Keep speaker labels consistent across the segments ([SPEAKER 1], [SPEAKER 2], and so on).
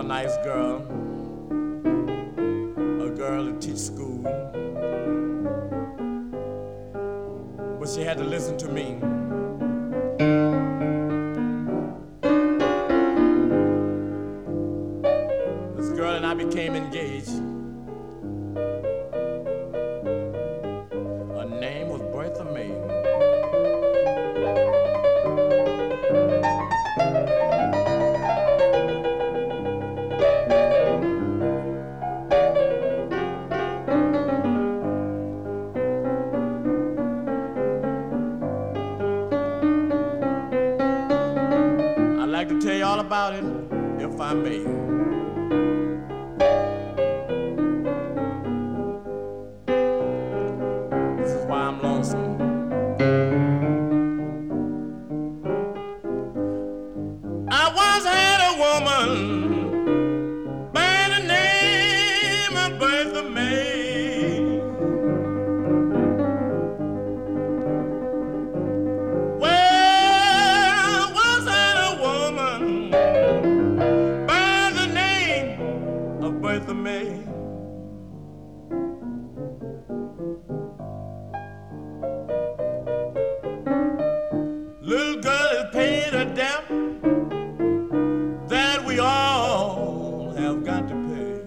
[SPEAKER 1] nice girl, a girl that teach school, but she had to listen to me. This girl and I became engaged. Her name was Bertha May. I'd like to tell you all about it, if I may. This is why I'm lonesome. I once had a woman by the name of Bertha May. Well, I once had a woman by the name of Bertha May. Little girl is paid a debt that we all have got to pay.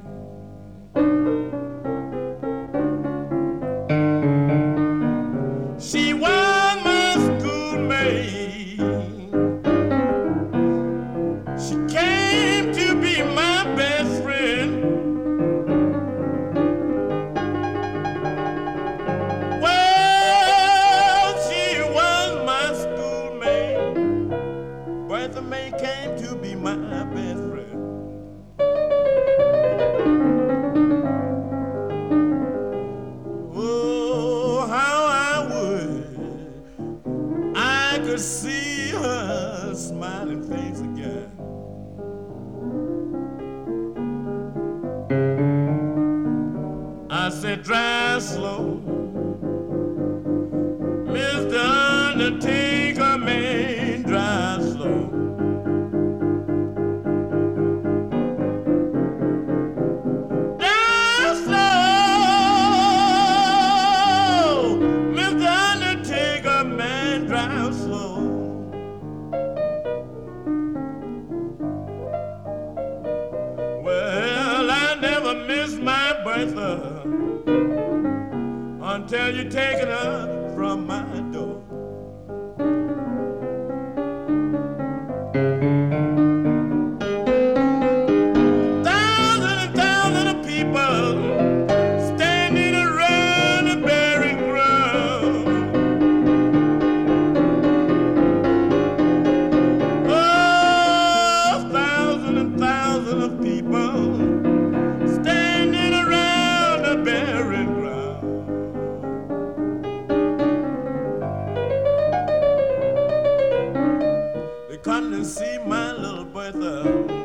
[SPEAKER 1] She was my schoolmate. She came to be my best friend. Well, she was my schoolmate. Bertha May came to be my best friend. Oh, how I would I could see her smiling face again. I said, drive slow, Mr. Undertaker, man, drive slow. Drive slow, Mr. Undertaker, man, drive slow. Well, I never miss my Bertha until you taken her from my door. Thousands and thousands of people standing around the burying ground. Oh, thousands and thousands of people standing around the burying ground. They come to see my little Bertha.